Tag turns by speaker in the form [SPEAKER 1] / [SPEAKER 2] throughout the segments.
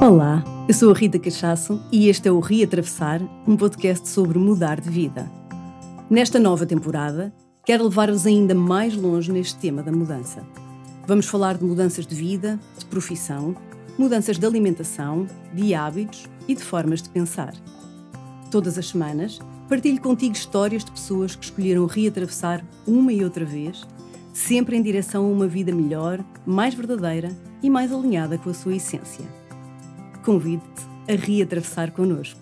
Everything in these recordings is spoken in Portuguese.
[SPEAKER 1] Olá, eu sou a Rita Cachaço e este é o Reatravessar, um podcast sobre mudar de vida. Nesta nova temporada, quero levar-vos ainda mais longe neste tema da mudança. Vamos falar de mudanças de vida, de profissão, mudanças de alimentação, de hábitos e de formas de pensar. Todas as semanas, partilho contigo histórias de pessoas que escolheram reatravessar uma e outra vez, sempre em direção a uma vida melhor, mais verdadeira e mais alinhada com a sua essência. Convido-te a reatravessar connosco.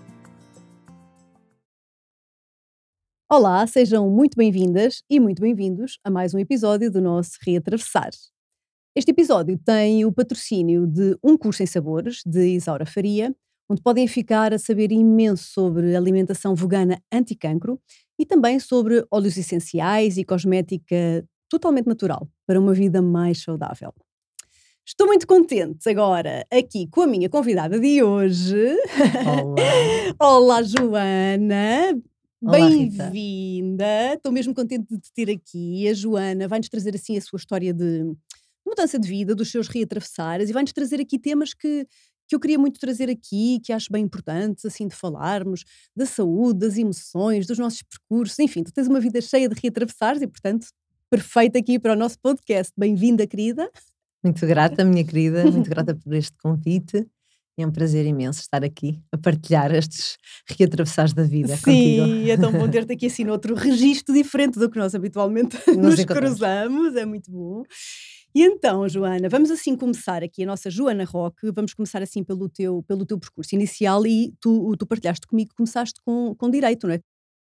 [SPEAKER 1] Olá, sejam muito bem-vindas e muito bem-vindos a mais um episódio do nosso Reatravessar. Este episódio tem o patrocínio de um curso em sabores, de Isaura Faria, onde podem ficar a saber imenso sobre alimentação vegana anti-cancro e também sobre óleos essenciais e cosmética totalmente natural para uma vida mais saudável. Estou muito contente agora aqui com a minha convidada de hoje.
[SPEAKER 2] Olá.
[SPEAKER 1] Olá, Joana.
[SPEAKER 2] Olá,
[SPEAKER 1] Bem-vinda. Estou mesmo contente de te ter aqui. A Joana vai-nos trazer assim a sua história de mudança de vida, dos seus reatravessares e vai-nos trazer aqui temas que eu queria muito trazer aqui, que acho bem importantes, assim, de falarmos, da saúde, das emoções, dos nossos percursos. Enfim, tu tens uma vida cheia de reatravessares e, portanto, perfeita aqui para o nosso podcast. Bem-vinda, querida.
[SPEAKER 2] Muito grata, minha querida, muito grata por este convite. É um prazer imenso estar aqui a partilhar estes reatravessares da vida contigo.
[SPEAKER 1] Sim, é tão bom ter-te aqui assim noutro registro diferente do que nós habitualmente nos cruzamos, é muito bom. E então, Joana, vamos assim começar aqui a nossa Joana Roque, vamos começar assim pelo teu percurso inicial e tu partilhaste comigo que começaste com Direito, não é?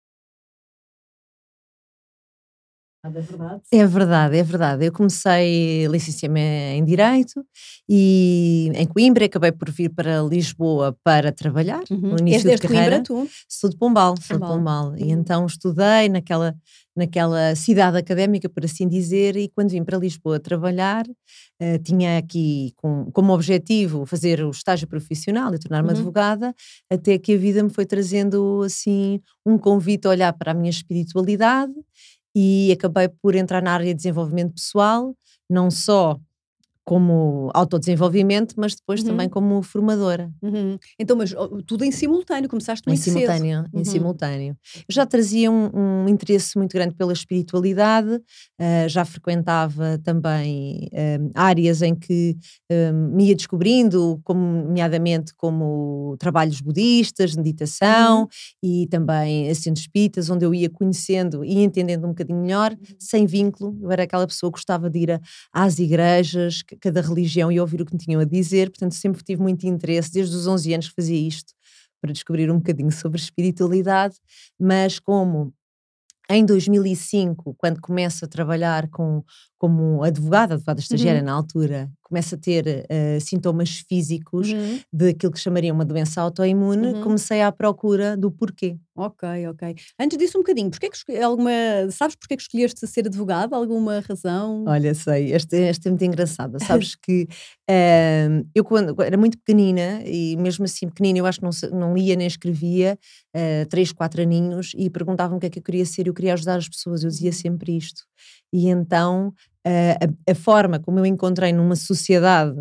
[SPEAKER 1] É verdade?
[SPEAKER 2] É verdade, é verdade. Eu comecei licenciei-me em Direito e em Coimbra, acabei por vir para Lisboa para trabalhar no início de carreira.
[SPEAKER 1] Coimbra, tu?
[SPEAKER 2] Sou de Pombal. E então estudei naquela cidade académica, por assim dizer, e quando vim para Lisboa trabalhar, tinha aqui como objetivo fazer o estágio profissional e tornar-me advogada, até que a vida me foi trazendo assim um convite a olhar para a minha espiritualidade. E acabei por entrar na área de desenvolvimento pessoal, não só como autodesenvolvimento, mas depois também como formadora.
[SPEAKER 1] Então, mas tudo em simultâneo, começaste muito cedo.
[SPEAKER 2] Em simultâneo. Eu já trazia um interesse muito grande pela espiritualidade, já frequentava também áreas em que me ia descobrindo, nomeadamente como trabalhos budistas, meditação e também centros espíritas, onde eu ia conhecendo e entendendo um bocadinho melhor, sem vínculo. Eu era aquela pessoa que gostava de ir às igrejas, cada religião e ouvir o que me tinham a dizer, portanto sempre tive muito interesse, desde os 11 anos que fazia isto, para descobrir um bocadinho sobre espiritualidade, mas como em 2005, quando começo a trabalhar como advogada estagiária na altura, começo a ter sintomas físicos daquilo que chamaria uma doença autoimune, comecei à procura do porquê.
[SPEAKER 1] Ok. Antes disso um bocadinho, sabes porque é que escolheste ser advogada? Alguma razão?
[SPEAKER 2] Olha, sei, este é muito engraçado. Sabes que eu quando era muito pequenina, e mesmo assim pequenina, eu acho que não lia nem escrevia, 3, 4 aninhos, e perguntavam o que é que eu queria ser, eu queria ajudar as pessoas, eu dizia sempre isto. E então a forma como eu encontrei numa sociedade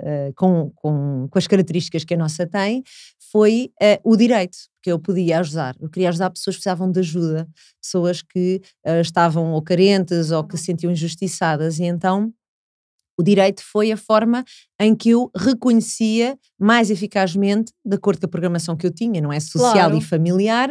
[SPEAKER 2] com as características que a nossa tem, foi o direito, porque eu podia ajudar. Eu queria ajudar pessoas que precisavam de ajuda, pessoas que estavam ou carentes ou que se sentiam injustiçadas, e então o direito foi a forma em que eu reconhecia mais eficazmente, de acordo com a programação que eu tinha, não é, social e familiar,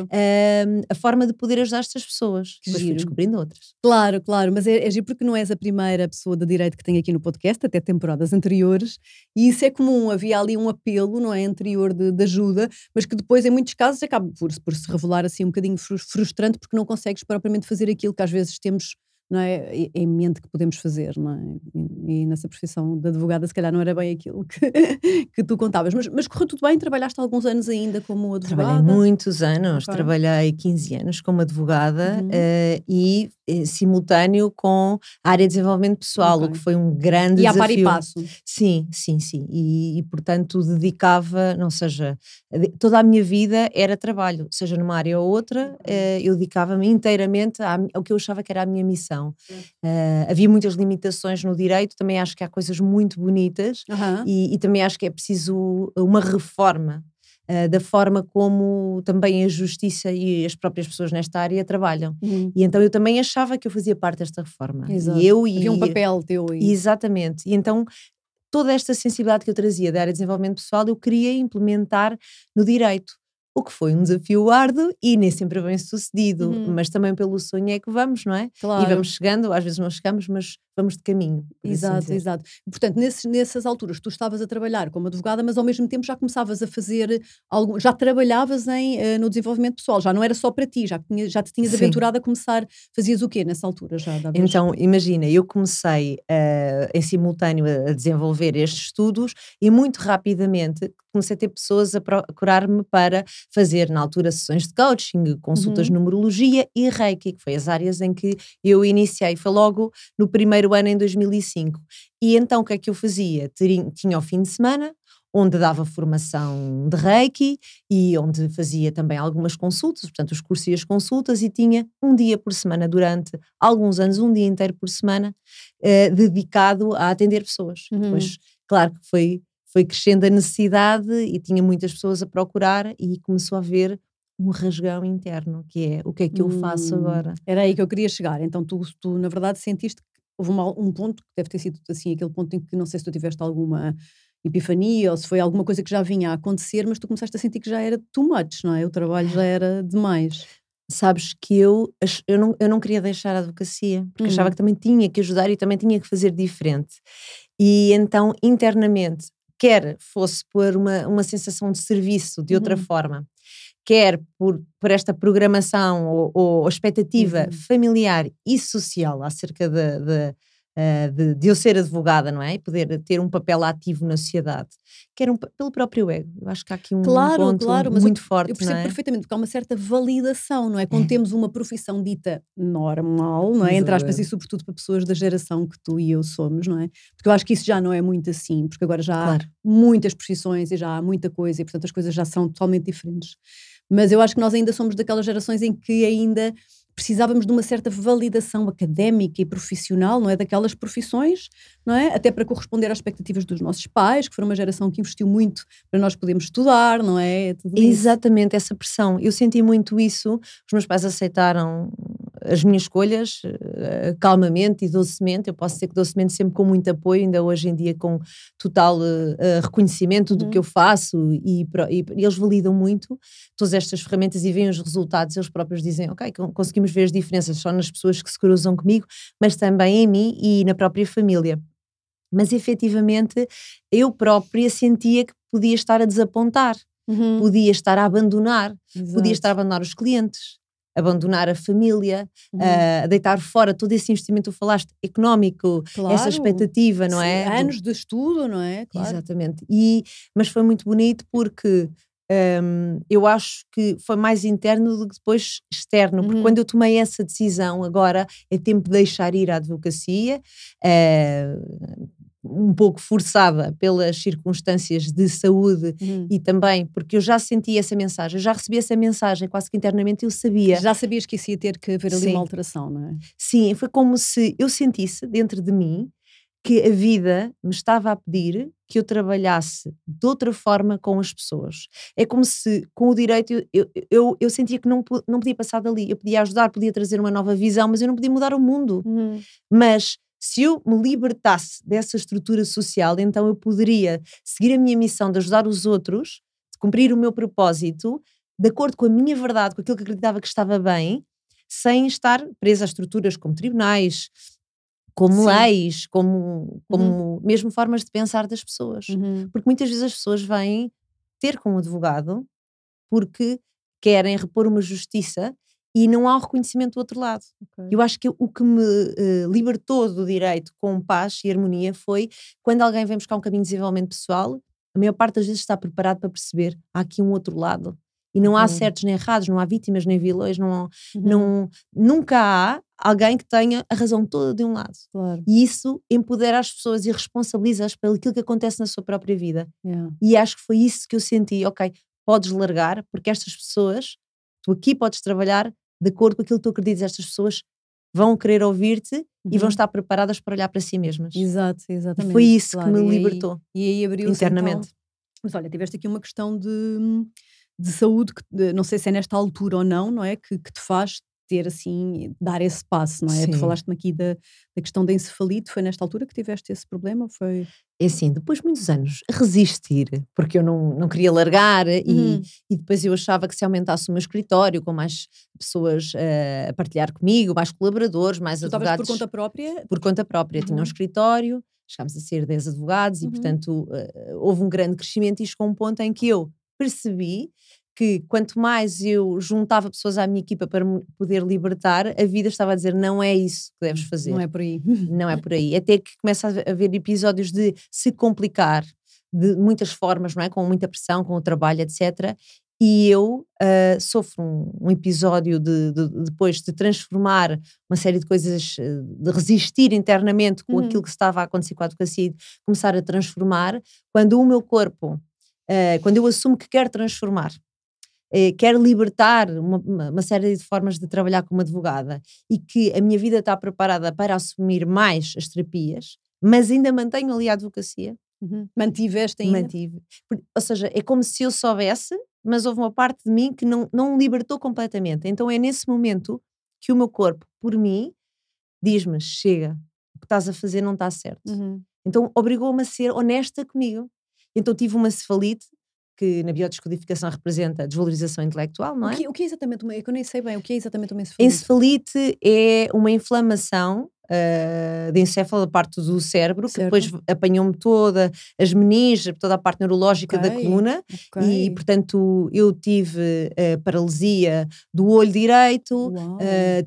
[SPEAKER 2] a forma de poder ajudar estas pessoas. Depois fui descobrindo outras.
[SPEAKER 1] Claro, mas é giro porque não és a primeira pessoa de direito que tenho aqui no podcast, até temporadas anteriores, e isso é comum, havia ali um apelo, não é, anterior de ajuda, mas que depois em muitos casos acaba por se revelar assim um bocadinho frustrante, porque não consegues propriamente fazer aquilo que às vezes temos, não é, em mente que podemos fazer, não é? E nessa profissão de advogada se calhar não era bem aquilo que tu contavas, mas correu tudo bem? Trabalhaste alguns anos ainda como advogada?
[SPEAKER 2] Trabalhei muitos anos, trabalhei 15 anos como advogada e simultâneo com a área de desenvolvimento pessoal, o que foi um grande desafio.
[SPEAKER 1] E a par e passo.
[SPEAKER 2] Sim. E portanto dedicava, não seja, toda a minha vida era trabalho, seja numa área ou outra, eu dedicava-me inteiramente ao que eu achava que era a minha missão. profissão. Havia muitas limitações no direito, também acho que há coisas muito bonitas e também acho que é preciso uma reforma da forma como também a justiça e as próprias pessoas nesta área trabalham. E então eu também achava que eu fazia parte desta reforma.
[SPEAKER 1] Exato. Havia um papel teu aí.
[SPEAKER 2] Exatamente. E então toda esta sensibilidade que eu trazia da área de desenvolvimento pessoal eu queria implementar no direito. O que foi um desafio árduo e nem sempre bem sucedido, mas também pelo sonho é que vamos, não é?
[SPEAKER 1] Claro.
[SPEAKER 2] E vamos chegando, às vezes não chegamos, mas vamos de caminho.
[SPEAKER 1] Exato, exato. Portanto, nessas alturas tu estavas a trabalhar como advogada, mas ao mesmo tempo já começavas a fazer já trabalhavas no desenvolvimento pessoal, já não era só para ti, já te tinhas aventurado a começar, fazias o quê nessa altura?
[SPEAKER 2] Então, imagina, eu comecei em simultâneo a desenvolver estes estudos e muito rapidamente comecei a ter pessoas a procurar-me para fazer, na altura, sessões de coaching, consultas de numerologia e Reiki, que foi as áreas em que eu iniciei. Foi logo no primeiro ano, em 2005. E então o que é que eu fazia? Tinha o fim de semana, onde dava formação de Reiki e onde fazia também algumas consultas, portanto os cursos e as consultas, e tinha um dia por semana durante alguns anos, um dia inteiro por semana, dedicado a atender pessoas. Depois, claro que foi crescendo a necessidade e tinha muitas pessoas a procurar e começou a haver um rasgão interno, que é o que é que eu faço agora?
[SPEAKER 1] Era aí que eu queria chegar. Então tu na verdade sentiste que houve um ponto que deve ter sido assim, aquele ponto em que não sei se tu tiveste alguma epifania ou se foi alguma coisa que já vinha a acontecer, mas tu começaste a sentir que já era too much, não é? O trabalho já era demais.
[SPEAKER 2] Sabes que eu não queria deixar a advocacia, porque achava que também tinha que ajudar e também tinha que fazer diferente. E então, internamente, quer fosse por uma sensação de serviço de outra forma, quer por esta programação ou expectativa familiar e social acerca de eu ser advogada, não é? E poder ter um papel ativo na sociedade, quer pelo próprio ego. Eu acho que há aqui um ponto muito forte,
[SPEAKER 1] eu percebo
[SPEAKER 2] não é?
[SPEAKER 1] perfeitamente, porque há uma certa validação, não é? Quando temos uma profissão dita normal, não é? Entre aspas, e sobretudo para pessoas da geração que tu e eu somos, não é? Porque eu acho que isso já não é muito assim, porque agora já há muitas profissões e já há muita coisa e portanto as coisas já são totalmente diferentes. Mas eu acho que nós ainda somos daquelas gerações em que ainda precisávamos de uma certa validação académica e profissional, não é? Daquelas profissões, não é? Até para corresponder às expectativas dos nossos pais, que foram uma geração que investiu muito para nós podermos estudar, não é? Tudo
[SPEAKER 2] Exatamente, essa pressão. Eu senti muito isso. Os meus pais aceitaram as minhas escolhas calmamente e docemente. Eu posso dizer que docemente, sempre com muito apoio, ainda hoje em dia com total reconhecimento do que eu faço e eles validam muito todas estas ferramentas e veem os resultados. Eles próprios dizem, ok, conseguimos ver as diferenças só nas pessoas que se cruzam comigo, mas também em mim e na própria família. Mas efetivamente eu própria sentia que podia estar a desapontar, podia estar a abandonar, podia estar a abandonar os clientes, abandonar a família, a deitar fora todo esse investimento que tu falaste, económico, essa expectativa, não é?
[SPEAKER 1] Anos de estudo, não é?
[SPEAKER 2] Claro. Exatamente. Mas foi muito bonito porque eu acho que foi mais interno do que depois externo, porque quando eu tomei essa decisão, agora é tempo de deixar ir a advocacia, um pouco forçada pelas circunstâncias de saúde e também porque eu já senti essa mensagem, eu já recebi essa mensagem quase que internamente, eu sabia.
[SPEAKER 1] Já sabias que isso ia ter que haver ali uma alteração, não é?
[SPEAKER 2] Sim, foi como se eu sentisse dentro de mim que a vida me estava a pedir que eu trabalhasse de outra forma com as pessoas. É como se, com o direito, eu sentia que não podia passar dali. Eu podia ajudar, podia trazer uma nova visão, mas eu não podia mudar o mundo. Mas se eu me libertasse dessa estrutura social, então eu poderia seguir a minha missão de ajudar os outros, de cumprir o meu propósito, de acordo com a minha verdade, com aquilo que acreditava que estava bem, sem estar presa a estruturas como tribunais, como leis, como mesmo formas de pensar das pessoas. Porque muitas vezes as pessoas vêm ter com um advogado porque querem repor uma justiça e não há o reconhecimento do outro lado. Eu acho que o que me libertou do direito com paz e harmonia foi quando alguém vem buscar um caminho de desenvolvimento pessoal, a maior parte das vezes está preparado para perceber há aqui um outro lado. E não há certos nem errados, não há vítimas nem vilões, nunca há alguém que tenha a razão toda de um lado. E isso empodera as pessoas e responsabiliza-as pelo aquilo que acontece na sua própria vida. E acho que foi isso que eu senti, ok, podes largar, porque estas pessoas, tu aqui podes trabalhar de acordo com aquilo que tu acreditas, estas pessoas vão querer ouvir-te e vão
[SPEAKER 1] Uhum.
[SPEAKER 2] estar preparadas para olhar para si mesmas.
[SPEAKER 1] Exato, exatamente.
[SPEAKER 2] Foi isso
[SPEAKER 1] claro,
[SPEAKER 2] que me
[SPEAKER 1] e aí-
[SPEAKER 2] libertou
[SPEAKER 1] E aí abriu-se
[SPEAKER 2] internamente.
[SPEAKER 1] então. Mas olha, tiveste aqui uma questão de saúde, não sei se é nesta altura ou não, não é? Que te faz ter assim, dar esse passo, não é? Tu
[SPEAKER 2] Sim.
[SPEAKER 1] falaste-me aqui da questão da encefalite, foi nesta altura que tiveste esse problema? Ou foi?
[SPEAKER 2] É assim, depois de muitos anos a resistir, porque eu não queria largar
[SPEAKER 1] Uhum.
[SPEAKER 2] e depois eu achava que se aumentasse o meu escritório com mais pessoas a partilhar comigo, mais colaboradores, mais
[SPEAKER 1] Tu estavas por
[SPEAKER 2] advogados
[SPEAKER 1] conta própria?
[SPEAKER 2] por conta própria. Tinha um
[SPEAKER 1] Uhum.
[SPEAKER 2] escritório, chegámos a ser 10 advogados e,
[SPEAKER 1] Uhum.
[SPEAKER 2] portanto, houve um grande crescimento e chegou um ponto em que eu percebi que quanto mais eu juntava pessoas à minha equipa para me poder libertar, a vida estava a dizer não é isso que deves fazer.
[SPEAKER 1] Não é por aí.
[SPEAKER 2] Não é por aí. Até que começa a haver episódios de se complicar de muitas formas, não é? Com muita pressão, com o trabalho, etc. E eu sofro um episódio depois de transformar uma série de coisas, de resistir internamente com aquilo que estava a acontecer com a advocacia e de começar a transformar, quando o meu corpo, quando eu assumo que quero transformar, quero libertar uma série de formas de trabalhar como advogada e que a minha vida está preparada para assumir mais as terapias, mas ainda mantenho ali a advocacia,
[SPEAKER 1] Mantiveste ainda?
[SPEAKER 2] mantive. Ou seja, é como se eu soubesse, mas houve uma parte de mim que não libertou completamente. Então é nesse momento que o meu corpo, por mim, diz-me, chega, o que estás a fazer não está certo. Então obrigou-me a ser honesta comigo. Então tive uma cefalite, que na biodescodificação representa a desvalorização intelectual, não é?
[SPEAKER 1] O que é exatamente é que eu nem sei bem, o que é exatamente uma encefalite?
[SPEAKER 2] Encefalite é uma inflamação de encéfalo, da parte do cérebro, que
[SPEAKER 1] Certo.
[SPEAKER 2] depois apanhou-me toda as meninges, toda a parte neurológica da
[SPEAKER 1] Ok,
[SPEAKER 2] coluna,
[SPEAKER 1] ok.
[SPEAKER 2] e portanto eu tive paralisia do olho direito,
[SPEAKER 1] Uau.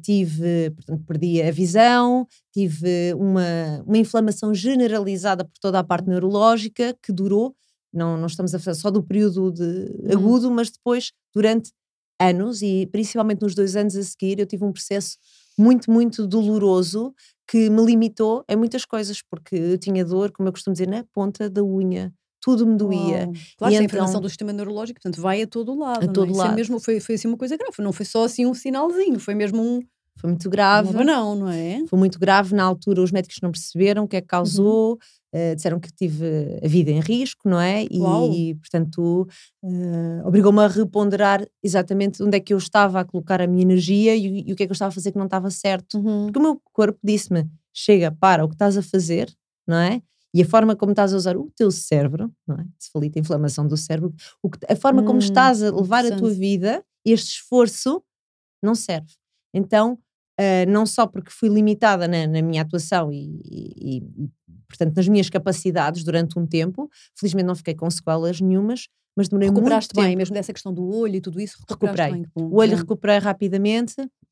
[SPEAKER 2] portanto perdi a visão, tive uma inflamação generalizada por toda a parte neurológica que durou, não estamos a falar só do período agudo, mas depois durante anos, e principalmente nos 2 anos a seguir eu tive um processo muito, muito doloroso que me limitou em muitas coisas, porque eu tinha dor, como eu costumo dizer, na ponta da unha, tudo me doía.
[SPEAKER 1] Uau. Claro,
[SPEAKER 2] E
[SPEAKER 1] se é a
[SPEAKER 2] então,
[SPEAKER 1] inflamação do sistema neurológico, portanto vai a todo lado,
[SPEAKER 2] a
[SPEAKER 1] não é?
[SPEAKER 2] todo
[SPEAKER 1] Isso é
[SPEAKER 2] lado,
[SPEAKER 1] mesmo, foi assim uma coisa grave, não foi só assim um sinalzinho, foi mesmo um
[SPEAKER 2] foi muito grave.
[SPEAKER 1] abanão, não é?
[SPEAKER 2] Foi muito grave, na altura os médicos não perceberam o que é que causou, disseram que tive a vida em risco, não é?
[SPEAKER 1] Uau.
[SPEAKER 2] E portanto obrigou-me a reponderar exatamente onde é que eu estava a colocar a minha energia e o que é que eu estava a fazer que não estava certo. Porque o meu corpo disse-me, chega, para o que estás a fazer, não é? E a forma como estás a usar o teu cérebro, não é? Se falita a inflamação do cérebro, a forma como estás a levar a tua
[SPEAKER 1] interessante.
[SPEAKER 2] vida, este esforço, não serve. Então, não só porque fui limitada na minha atuação e, portanto, nas minhas capacidades durante um tempo, felizmente não fiquei com sequelas nenhumas, mas demorei muito
[SPEAKER 1] Recuperaste bem,
[SPEAKER 2] tempo.
[SPEAKER 1] mesmo dessa questão do olho e tudo isso, recuperaste
[SPEAKER 2] Recuperei.
[SPEAKER 1] bem. Que bom,
[SPEAKER 2] O olho
[SPEAKER 1] bom.
[SPEAKER 2] recuperei rapidamente,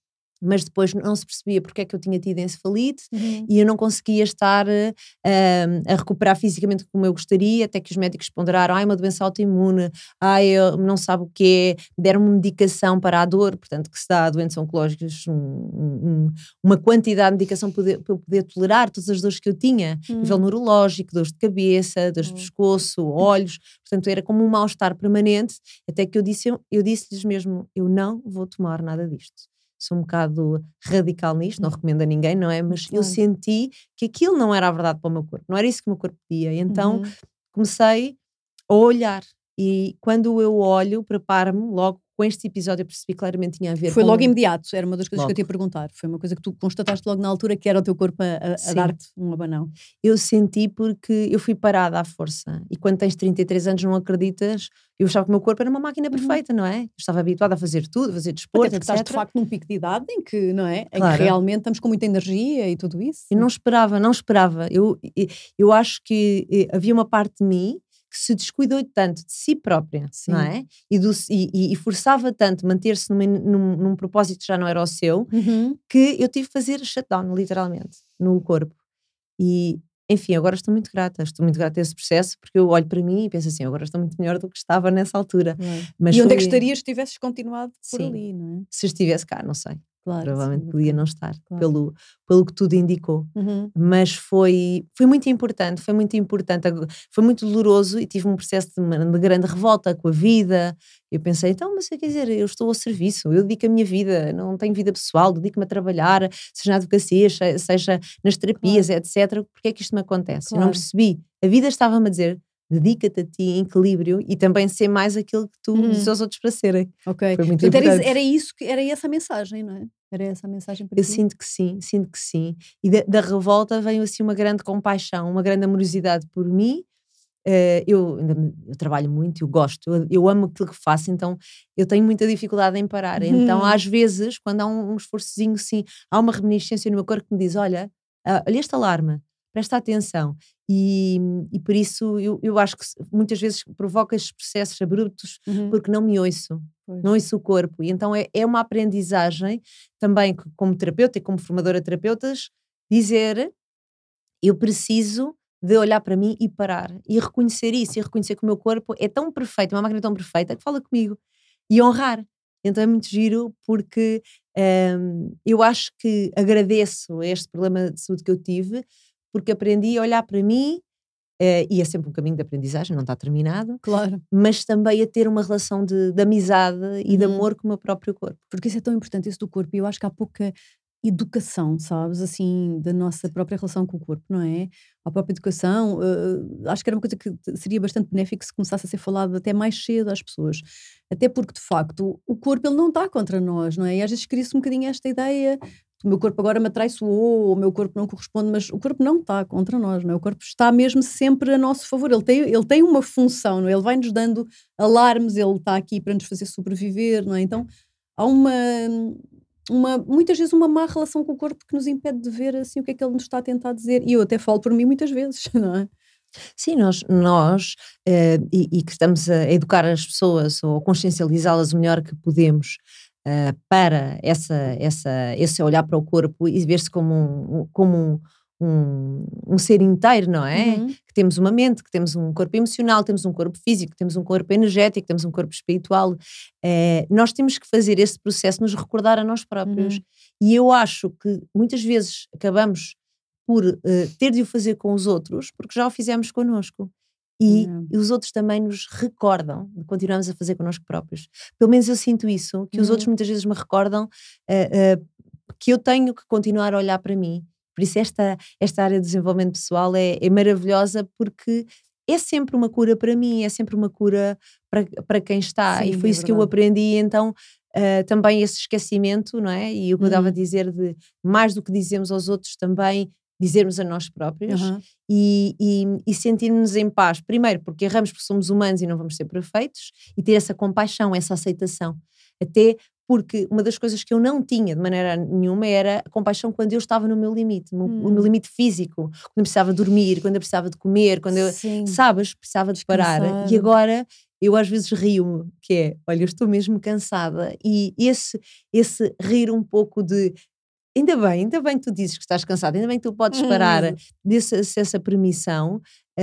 [SPEAKER 2] mas depois não se percebia porque é que eu tinha tido encefalite
[SPEAKER 1] Uhum.
[SPEAKER 2] e eu não conseguia estar a recuperar fisicamente como eu gostaria, até que os médicos ponderaram, uma doença autoimune, eu não sabe o que é, deram-me medicação para a dor, portanto que se dá a doenças oncológicas uma quantidade de medicação para eu poder tolerar todas as dores que eu tinha, nível neurológico, dores de cabeça, dores de pescoço, olhos, portanto era como um mal-estar permanente, até que eu disse-lhes mesmo, eu não vou tomar nada disto. Sou um bocado radical nisto, não recomendo a ninguém, não é? Mas eu senti que aquilo não era a verdade para o meu corpo, não era isso que o meu corpo pedia. E então comecei a olhar. E quando eu olho, preparo-me, logo com este episódio eu percebi claramente tinha a ver
[SPEAKER 1] Foi
[SPEAKER 2] com...
[SPEAKER 1] logo imediato, era uma das coisas que eu te ia
[SPEAKER 2] Logo.
[SPEAKER 1] perguntar. Foi uma coisa que tu constataste logo na altura que era o teu corpo a
[SPEAKER 2] Sim.
[SPEAKER 1] dar-te um abanão.
[SPEAKER 2] Eu senti porque eu fui parada à força. E quando tens 33 anos não acreditas, eu achava que o meu corpo era uma máquina perfeita, não é? Eu estava habituada a fazer tudo, a fazer desporto,
[SPEAKER 1] Até porque estás de
[SPEAKER 2] etc.
[SPEAKER 1] facto num pico de idade em que, não é? Em que
[SPEAKER 2] Claro.
[SPEAKER 1] realmente estamos com muita energia e tudo isso.
[SPEAKER 2] Eu não esperava. Eu acho que havia uma parte de mim que se descuidou tanto de si própria,
[SPEAKER 1] Sim.
[SPEAKER 2] não é? E forçava tanto manter-se num propósito que já não era o seu, que eu tive que fazer shutdown, literalmente, no corpo. E, enfim, agora estou muito grata a esse processo, porque eu olho para mim e penso assim, agora estou muito melhor do que estava nessa altura. Mas
[SPEAKER 1] e onde é que
[SPEAKER 2] foi-
[SPEAKER 1] estarias se tivesses continuado por
[SPEAKER 2] Sim.
[SPEAKER 1] ali, não é?
[SPEAKER 2] Se estivesse cá, não sei.
[SPEAKER 1] Claro,
[SPEAKER 2] provavelmente
[SPEAKER 1] sim,
[SPEAKER 2] podia
[SPEAKER 1] ok.
[SPEAKER 2] não estar,
[SPEAKER 1] Claro.
[SPEAKER 2] pelo que tudo indicou. Mas foi muito importante, foi muito doloroso e tive um processo de grande revolta com a vida. Eu pensei, então, mas quer dizer, eu estou ao serviço, eu dedico a minha vida, não tenho vida pessoal, dedico-me a trabalhar, seja na advocacia, seja nas terapias,
[SPEAKER 1] Claro,
[SPEAKER 2] etc. Porque é que isto me acontece? Eu não
[SPEAKER 1] claro.
[SPEAKER 2] percebi. A vida estava-me a dizer, dedica-te a ti em equilíbrio e também ser mais aquilo que tu dizes
[SPEAKER 1] Uhum.
[SPEAKER 2] aos outros para serem.
[SPEAKER 1] Ok.
[SPEAKER 2] Foi muito
[SPEAKER 1] Portanto,
[SPEAKER 2] importante.
[SPEAKER 1] era essa a mensagem, não é? Era essa a mensagem para
[SPEAKER 2] Eu
[SPEAKER 1] ti?
[SPEAKER 2] sinto que sim, sinto que sim. E da revolta veio assim uma grande compaixão, uma grande amorosidade por mim. Eu trabalho muito, eu gosto, eu amo aquilo que faço, então eu tenho muita dificuldade em parar. Então,
[SPEAKER 1] Uhum.
[SPEAKER 2] às vezes, quando há um esforçozinho assim, há uma reminiscência no meu corpo que me diz: olha, olha este alarme, presta atenção. E por isso eu acho que muitas vezes provoca estes processos abruptos
[SPEAKER 1] Uhum.
[SPEAKER 2] porque não me ouço. Não
[SPEAKER 1] Pois.
[SPEAKER 2] ouço o corpo, e então é uma aprendizagem também como terapeuta e como formadora de terapeutas, dizer eu preciso de olhar para mim e parar, e reconhecer isso, e reconhecer que o meu corpo é tão perfeito, uma máquina tão perfeita que fala comigo, e honrar. Então é muito giro porque eu acho que agradeço este problema de saúde que eu tive, porque aprendi a olhar para mim, e é sempre um caminho de aprendizagem, não está terminado,
[SPEAKER 1] Claro.
[SPEAKER 2] mas também a ter uma relação de amizade e de
[SPEAKER 1] Uhum.
[SPEAKER 2] amor com o meu próprio corpo.
[SPEAKER 1] Porque isso é tão importante, isso do corpo, e eu acho que há pouca educação, sabes, assim, da nossa própria relação com o corpo, não é? A própria educação, acho que era uma coisa que seria bastante benéfico se começasse a ser falado até mais cedo às pessoas. Até porque, de facto, o corpo ele não está contra nós, não é? E às vezes cria-se um bocadinho esta ideia, o meu corpo agora me atraiçoou, o meu corpo não corresponde, mas o corpo não está contra nós, não é? O corpo está mesmo sempre a nosso favor, ele tem uma função, não é? Ele vai-nos dando alarmes, ele está aqui para nos fazer sobreviver, não é? Então, há muitas vezes uma má relação com o corpo que nos impede de ver, assim, o que é que ele nos está a tentar dizer. E eu até falo por mim muitas vezes, não é?
[SPEAKER 2] Sim, nós que estamos a educar as pessoas ou consciencializá-las o melhor que podemos, para esse olhar para o corpo e ver-se como um ser inteiro, não é?
[SPEAKER 1] Uhum,
[SPEAKER 2] Que temos uma mente, que temos um corpo emocional, temos um corpo físico, temos um corpo energético, temos um corpo espiritual. Nós temos que fazer esse processo, nos recordar a nós próprios.
[SPEAKER 1] uhum.
[SPEAKER 2] E eu acho que muitas vezes acabamos por ter de o fazer com os outros, porque já o fizemos connosco. E
[SPEAKER 1] Yeah.
[SPEAKER 2] os outros também nos recordam de continuarmos a fazer connosco próprios. Pelo menos eu sinto isso, que os outros
[SPEAKER 1] Uhum.
[SPEAKER 2] muitas vezes me recordam eh, eh, que eu tenho que continuar a olhar para mim. Por isso esta área de desenvolvimento pessoal é maravilhosa porque é sempre uma cura para mim, é sempre uma cura para quem está. E
[SPEAKER 1] Sim,
[SPEAKER 2] foi
[SPEAKER 1] é
[SPEAKER 2] isso que eu
[SPEAKER 1] verdade.
[SPEAKER 2] aprendi, então também esse esquecimento, não é? E o que eu dava a
[SPEAKER 1] Uhum.
[SPEAKER 2] dizer de mais do que dizemos aos outros também dizermos a nós próprios
[SPEAKER 1] Aham.
[SPEAKER 2] e sentirmos em paz. Primeiro, porque erramos porque somos humanos e não vamos ser perfeitos, e ter essa compaixão, essa aceitação. Até porque uma das coisas que eu não tinha de maneira nenhuma era a compaixão quando eu estava no meu limite, o meu
[SPEAKER 1] Hum.
[SPEAKER 2] limite físico, quando eu precisava dormir, quando eu precisava de comer, quando eu,
[SPEAKER 1] Sim,
[SPEAKER 2] sabes, precisava de parar.
[SPEAKER 1] descansar.
[SPEAKER 2] E agora eu às vezes rio-me, que é, olha, eu estou mesmo cansada, e esse rir um pouco de ainda bem que tu dizes que estás cansada, ainda bem que tu podes parar,
[SPEAKER 1] Exa
[SPEAKER 2] desse essa permissão,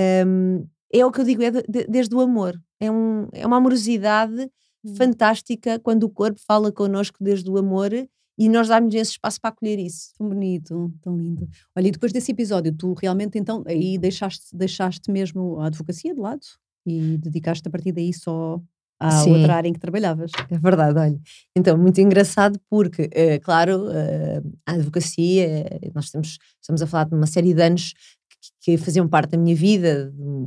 [SPEAKER 2] é o que eu digo, é desde o amor, é uma amorosidade
[SPEAKER 1] hum,
[SPEAKER 2] fantástica quando o corpo fala connosco desde o amor e nós damos esse espaço para acolher isso.
[SPEAKER 1] tão bonito, tão lindo. Olha, e depois desse episódio, tu realmente então aí deixaste mesmo a advocacia de lado e dedicaste a partir daí só à outra
[SPEAKER 2] Sim,
[SPEAKER 1] área em que trabalhavas?
[SPEAKER 2] é verdade, olha. Então, muito engraçado porque, claro, a advocacia, estamos a falar de uma série de anos que faziam parte da minha vida,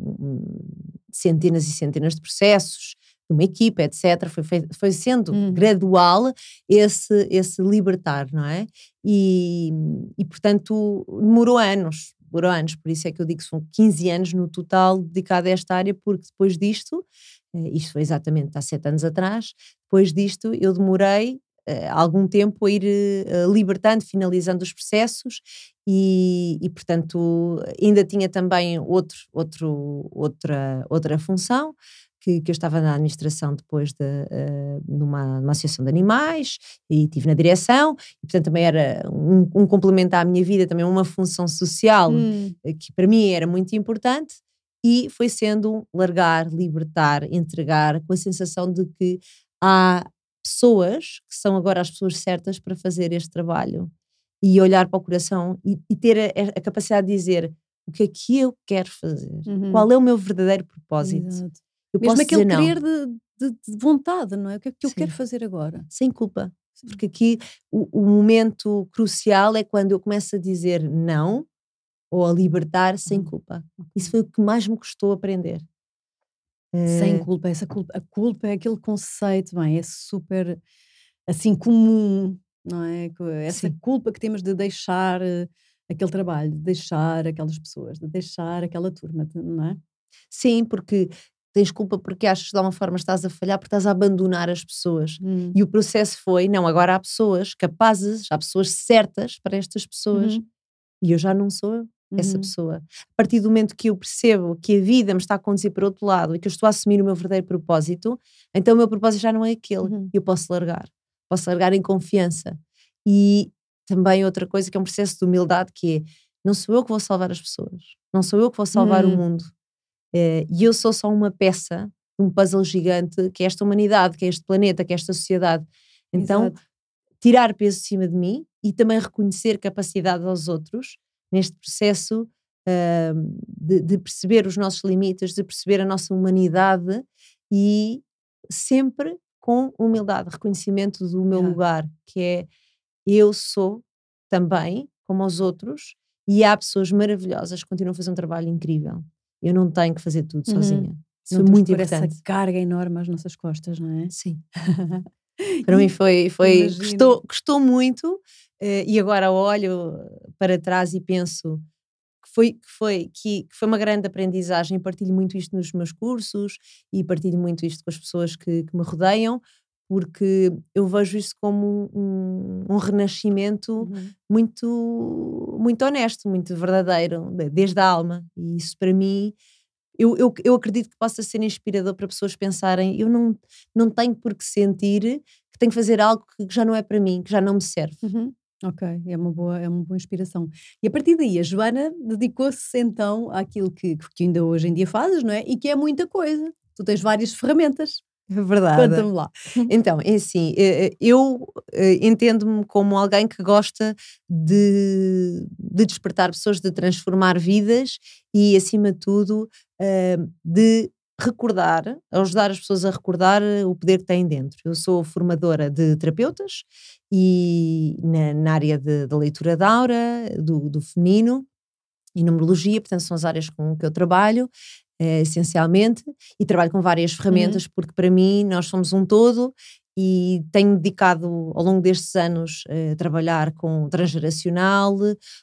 [SPEAKER 2] de centenas e centenas de processos, de uma equipa, etc. Foi sendo
[SPEAKER 1] Hum.
[SPEAKER 2] gradual esse libertar, não é? E portanto, demorou anos, por isso é que eu digo que são 15 anos no total dedicado a esta área, porque depois disto, isto foi exatamente há 7 anos atrás, depois disto eu demorei algum tempo a ir libertando, finalizando os processos portanto ainda tinha também outra função que eu estava na administração depois numa associação de animais e estive na direção e portanto também era um complemento à minha vida, também uma função social
[SPEAKER 1] Hum.
[SPEAKER 2] que para mim era muito importante e foi sendo largar, libertar, entregar com a sensação de que há pessoas que são agora as pessoas certas para fazer este trabalho e olhar para o coração e ter a capacidade de dizer o que é que eu quero fazer, qual é o meu verdadeiro propósito.
[SPEAKER 1] Exato.
[SPEAKER 2] Eu
[SPEAKER 1] Mesmo
[SPEAKER 2] posso
[SPEAKER 1] aquele
[SPEAKER 2] dizer não,
[SPEAKER 1] querer de vontade, não é? O que é que eu quero
[SPEAKER 2] sim,
[SPEAKER 1] fazer agora?
[SPEAKER 2] sem culpa,
[SPEAKER 1] Sim.
[SPEAKER 2] porque aqui o momento crucial é quando eu começo a dizer não ou a libertar sem culpa. Isso foi o que mais me custou aprender.
[SPEAKER 1] Sem
[SPEAKER 2] Eh,
[SPEAKER 1] culpa, a culpa é aquele conceito, bem, é super assim comum, não é? Essa
[SPEAKER 2] sim.
[SPEAKER 1] culpa que temos de deixar aquele trabalho, de deixar aquelas pessoas, de deixar aquela turma, não é?
[SPEAKER 2] Sim, porque tens culpa porque achas que de alguma forma estás a falhar porque estás a abandonar as pessoas. E o processo foi, não, agora há pessoas capazes, há pessoas certas para estas pessoas
[SPEAKER 1] Uhum,
[SPEAKER 2] e eu já não sou essa
[SPEAKER 1] uhum,
[SPEAKER 2] pessoa. A partir do momento que eu percebo que a vida me está a conduzir para outro lado e que eu estou a assumir o meu verdadeiro propósito, então o meu propósito já não é aquele
[SPEAKER 1] uhum,
[SPEAKER 2] e eu posso largar. Posso largar em confiança. E também outra coisa que é um processo de humildade que é, não sou eu que vou salvar as pessoas, não sou eu que vou salvar o
[SPEAKER 1] uhum,
[SPEAKER 2] mundo. E eu sou só uma peça de um puzzle gigante que é esta humanidade, que é este planeta, que é esta sociedade. Então,
[SPEAKER 1] exato.
[SPEAKER 2] tirar peso de cima de mim e também reconhecer capacidade aos outros neste processo de perceber os nossos limites, de perceber a nossa humanidade e sempre com humildade, reconhecimento do meu
[SPEAKER 1] Yeah.
[SPEAKER 2] lugar, que é eu sou também como os outros e há pessoas maravilhosas que continuam a fazer um trabalho incrível. Eu não tenho que fazer tudo
[SPEAKER 1] Uhum.
[SPEAKER 2] sozinha. Isso
[SPEAKER 1] Não
[SPEAKER 2] foi
[SPEAKER 1] temos que
[SPEAKER 2] muito
[SPEAKER 1] pôr essa
[SPEAKER 2] importante.
[SPEAKER 1] carga enorme às nossas costas, não é?
[SPEAKER 2] Sim. Para mim
[SPEAKER 1] E
[SPEAKER 2] foi
[SPEAKER 1] imagino.
[SPEAKER 2] custou muito, e agora olho para trás e penso que foi uma grande aprendizagem, partilho muito isto nos meus cursos e partilho muito isto com as pessoas que me rodeiam, porque eu vejo isso como um renascimento
[SPEAKER 1] Uhum.
[SPEAKER 2] muito honesto, muito verdadeiro, desde a alma. E isso para mim eu acredito que possa ser inspirador para pessoas pensarem: "Eu não tenho por que sentir que tenho que fazer algo que já não é para mim, que já não me serve".
[SPEAKER 1] Uhum. Ok, é uma boa inspiração. E a partir daí, a Joana dedicou-se então àquilo que ainda hoje em dia fazes, não é? E que é muita coisa. Tu tens várias ferramentas.
[SPEAKER 2] É verdade.
[SPEAKER 1] Conta-me lá.
[SPEAKER 2] Então, é assim, eu, entendo-me como alguém que gosta de despertar pessoas, de transformar vidas e, acima de tudo, de recordar, ajudar as pessoas a recordar o poder que têm dentro. Eu sou formadora de terapeutas e na área da leitura da aura, do feminino e numerologia, portanto são as áreas com que eu trabalho, essencialmente, e trabalho com várias
[SPEAKER 1] Uhum.
[SPEAKER 2] ferramentas, porque para mim nós somos um todo e tenho dedicado ao longo destes anos a trabalhar com transgeracional,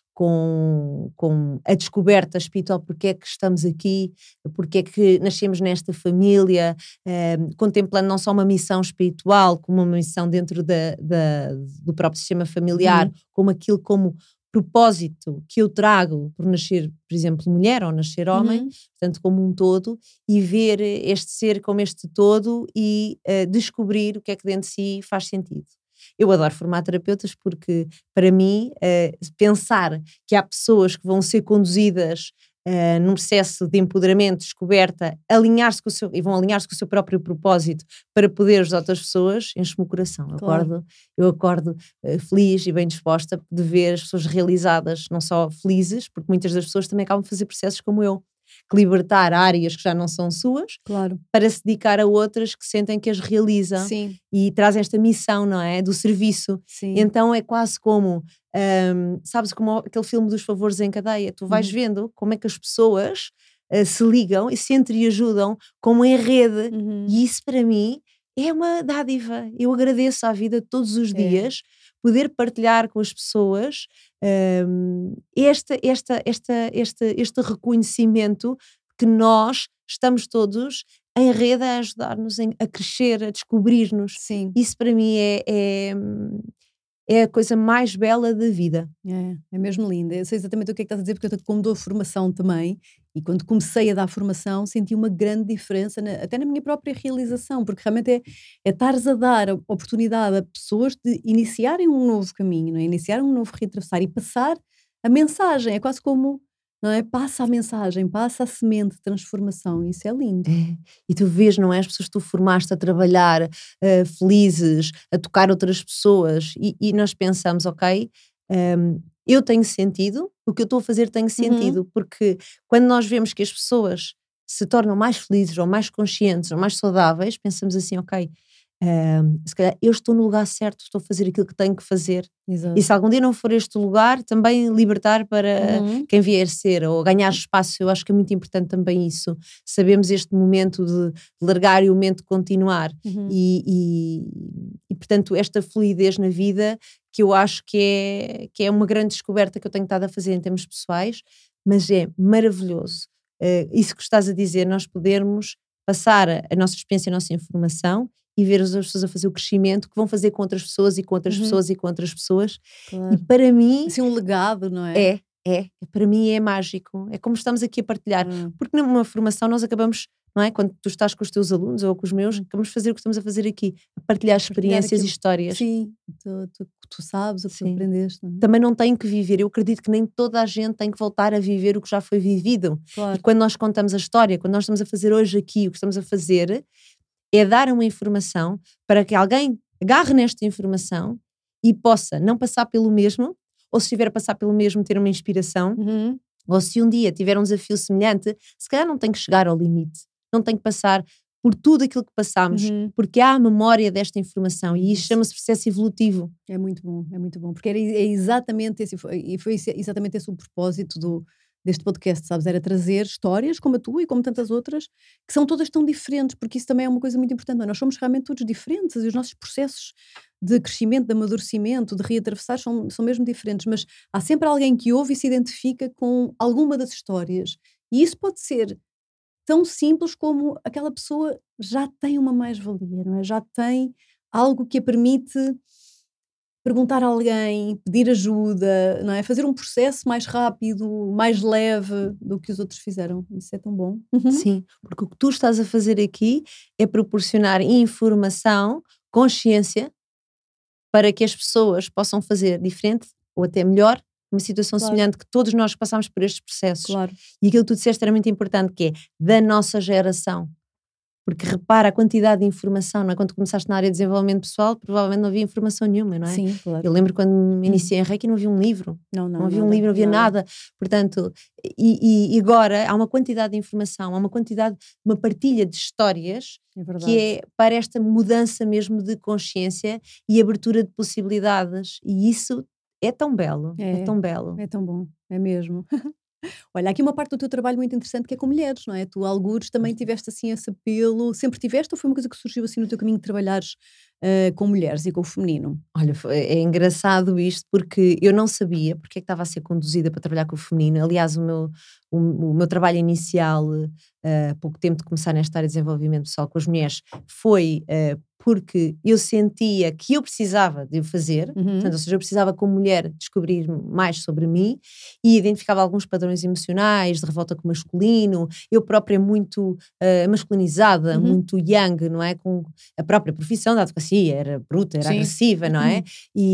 [SPEAKER 2] com a descoberta espiritual, porque é que estamos aqui, porque é que nascemos nesta família, contemplando não só uma missão espiritual, como uma missão dentro do próprio sistema familiar,
[SPEAKER 1] Uhum.
[SPEAKER 2] como aquilo como propósito que eu trago por nascer, por exemplo, mulher ou nascer homem,
[SPEAKER 1] Uhum.
[SPEAKER 2] portanto, como um todo, e ver este ser como este todo e descobrir o que é que dentro de si faz sentido. Eu adoro formar terapeutas porque, para mim, pensar que há pessoas que vão ser conduzidas num processo de empoderamento, descoberta, alinhar-se com o seu, e vão alinhar-se com o seu próprio propósito para poder ajudar outras pessoas, enche-me o coração.
[SPEAKER 1] Claro.
[SPEAKER 2] Eu acordo feliz e bem disposta de ver as pessoas realizadas, não só felizes, porque muitas das pessoas também acabam de fazer processos como eu, que libertar áreas que já não são suas,
[SPEAKER 1] Claro.
[SPEAKER 2] para se dedicar a outras que sentem que as realizam
[SPEAKER 1] Sim,
[SPEAKER 2] e trazem esta missão, não é? Do serviço.
[SPEAKER 1] sim.
[SPEAKER 2] Então é quase como, sabes, como aquele filme dos favores em cadeia, tu vais
[SPEAKER 1] Uhum.
[SPEAKER 2] vendo como é que as pessoas se ligam e se entreajudam como em rede,
[SPEAKER 1] Uhum.
[SPEAKER 2] e isso para mim é uma dádiva. Eu agradeço à vida todos os
[SPEAKER 1] É.
[SPEAKER 2] dias poder partilhar com as pessoas este reconhecimento que nós estamos todos em rede a ajudar-nos a crescer, a descobrir-nos.
[SPEAKER 1] Sim.
[SPEAKER 2] Isso para mim é a coisa mais bela da vida.
[SPEAKER 1] É mesmo linda. Eu sei exatamente o que é que estás a dizer, porque como dou formação também, e quando comecei a dar formação, senti uma grande diferença, até na minha própria realização, porque realmente é estares a dar a oportunidade a pessoas de iniciarem um novo caminho, não é? Iniciar um novo reatravessar e passar a mensagem. É quase como não é? Passa a mensagem, passa a semente de transformação, isso é lindo.
[SPEAKER 2] É. E tu vês, não é? As pessoas que tu formaste a trabalhar felizes, a tocar outras pessoas, e nós pensamos, ok, eu tenho sentido, o que eu estou a fazer tem sentido, porque quando nós vemos que as pessoas se tornam mais felizes, ou mais conscientes, ou mais saudáveis, pensamos assim, ok, se calhar eu estou no lugar certo, estou a fazer aquilo que tenho que fazer.
[SPEAKER 1] Exato.
[SPEAKER 2] E se algum dia não for este lugar, também libertar para quem vier ser, ou ganhar espaço. Eu acho que é muito importante também isso. Sabemos este momento de largar e o momento de continuar. E, portanto, esta fluidez na vida, que eu acho que é uma grande descoberta que eu tenho estado a fazer em termos pessoais, mas é maravilhoso. Isso que estás a dizer, nós podermos passar a nossa experiência, a nossa informação, e ver as pessoas a fazer o crescimento que vão fazer com outras pessoas e com outras pessoas e com outras pessoas.
[SPEAKER 1] Claro.
[SPEAKER 2] E para mim...
[SPEAKER 1] Assim, um legado, não é?
[SPEAKER 2] Para mim é mágico. É como estamos aqui a partilhar. Porque numa formação nós acabamos, não é? Quando tu estás com os teus alunos ou com os meus, acabamos de fazer o que estamos a fazer aqui. A partilhar experiências e histórias.
[SPEAKER 1] Sim, tu sabes o que tu aprendeste. Não é?
[SPEAKER 2] Também não tenho que viver. Eu acredito que nem toda a gente tem que voltar a viver o que já foi vivido.
[SPEAKER 1] Claro.
[SPEAKER 2] E quando nós contamos a história, quando nós estamos a fazer hoje aqui o que estamos a fazer... é dar uma informação para que alguém agarre nesta informação e possa não passar pelo mesmo, ou se estiver a passar pelo mesmo ter uma inspiração, ou se um dia tiver um desafio semelhante, se calhar não tem que chegar ao limite, não tem que passar por tudo aquilo que passamos, porque há a memória desta informação e isso chama-se processo evolutivo.
[SPEAKER 1] É muito bom, porque é exatamente esse, e foi exatamente esse o propósito deste podcast, sabes? Era trazer histórias como a tua e como tantas outras, que são todas tão diferentes, porque isso também é uma coisa muito importante, não é? Nós somos realmente todos diferentes e os nossos processos de crescimento, de amadurecimento, de reatravessar são mesmo diferentes, mas há sempre alguém que ouve e se identifica com alguma das histórias. E isso pode ser tão simples como aquela pessoa já tem uma mais-valia, não é? Já tem algo que a permite perguntar a alguém, pedir ajuda, não é? Fazer um processo mais rápido, mais leve do que os outros fizeram. Isso é tão bom.
[SPEAKER 2] Sim, porque o que tu estás a fazer aqui é proporcionar informação, consciência, para que as pessoas possam fazer diferente ou até melhor uma situação semelhante, que todos nós passamos por estes processos.
[SPEAKER 1] Claro.
[SPEAKER 2] E aquilo que tu disseste era muito importante, que é da nossa geração. Porque repara a quantidade de informação, não é? Quando tu começaste na área de desenvolvimento pessoal, provavelmente não havia informação nenhuma, não é?
[SPEAKER 1] Sim, claro.
[SPEAKER 2] Eu lembro quando me iniciei em Reiki, não havia um livro. Não havia
[SPEAKER 1] nada,
[SPEAKER 2] um livro, não havia nada. Portanto, e agora há uma quantidade de informação, há uma partilha de histórias, que é para esta mudança mesmo de consciência e abertura de possibilidades. E isso é tão belo, é tão belo.
[SPEAKER 1] É tão bom, é mesmo. Olha, aqui uma parte do teu trabalho muito interessante que é com mulheres, não é? Tu, algures, também tiveste assim esse apelo, sempre tiveste ou foi uma coisa que surgiu assim no teu caminho de trabalhares com mulheres e com o feminino?
[SPEAKER 2] Olha, é engraçado isto porque eu não sabia porque é que estava a ser conduzida para trabalhar com o feminino. Aliás, o meu trabalho inicial, há pouco tempo de começar nesta área de desenvolvimento pessoal com as mulheres, foi porque eu sentia que eu precisava de o fazer, portanto, ou seja, eu precisava como mulher descobrir mais sobre mim e identificava alguns padrões emocionais de revolta com o masculino, eu própria muito masculinizada, muito yang, não é? Com a própria profissão da advocacia, era bruta, era agressiva, não é?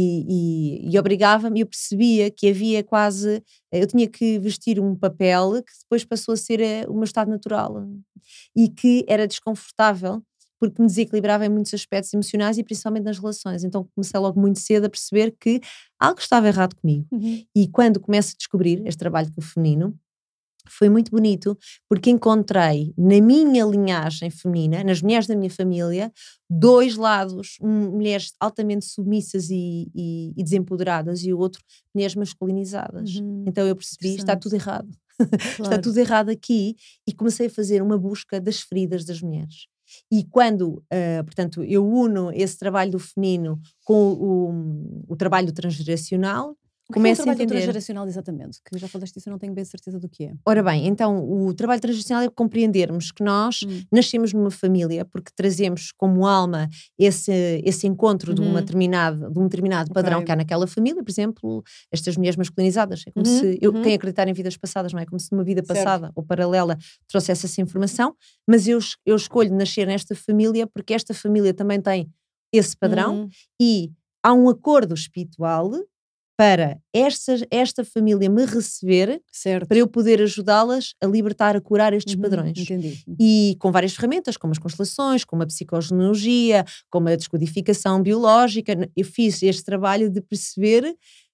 [SPEAKER 2] E obrigava-me, eu percebia que havia quase, eu tinha que vestir um papel que depois passou a ser o meu estado natural e que era desconfortável porque me desequilibrava em muitos aspectos emocionais e principalmente nas relações. Então comecei logo muito cedo a perceber que algo estava errado comigo. E quando começo a descobrir este trabalho com o feminino, foi muito bonito, porque encontrei na minha linhagem feminina, nas mulheres da minha família, dois lados, mulheres altamente submissas e desempoderadas e o outro, mulheres masculinizadas. Então eu percebi, está tudo errado. Está tudo errado aqui e comecei a fazer uma busca das feridas das mulheres. E quando, portanto, eu uno esse trabalho do feminino com o trabalho transgeracional,
[SPEAKER 1] começo a entender. O trabalho transgeracional, exatamente? Que já falaste disso, eu não tenho bem certeza do que é.
[SPEAKER 2] Ora bem, então o trabalho transgeracional é compreendermos que nós nascemos numa família porque trazemos como alma esse encontro de um determinado padrão que há naquela família, por exemplo, estas mulheres masculinizadas. É como se, quem acreditar em vidas passadas, não é? Como se numa vida passada ou paralela trouxesse essa informação, mas eu escolho nascer nesta família porque esta família também tem esse padrão e há um acordo espiritual para esta família me receber,
[SPEAKER 1] certo,
[SPEAKER 2] para eu poder ajudá-las a libertar, a curar estes padrões.
[SPEAKER 1] Entendi.
[SPEAKER 2] E com várias ferramentas, como as constelações, como a psicogenealogia, como a descodificação biológica, eu fiz este trabalho de perceber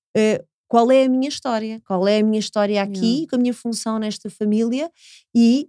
[SPEAKER 2] qual é a minha história aqui, com a minha função nesta família, e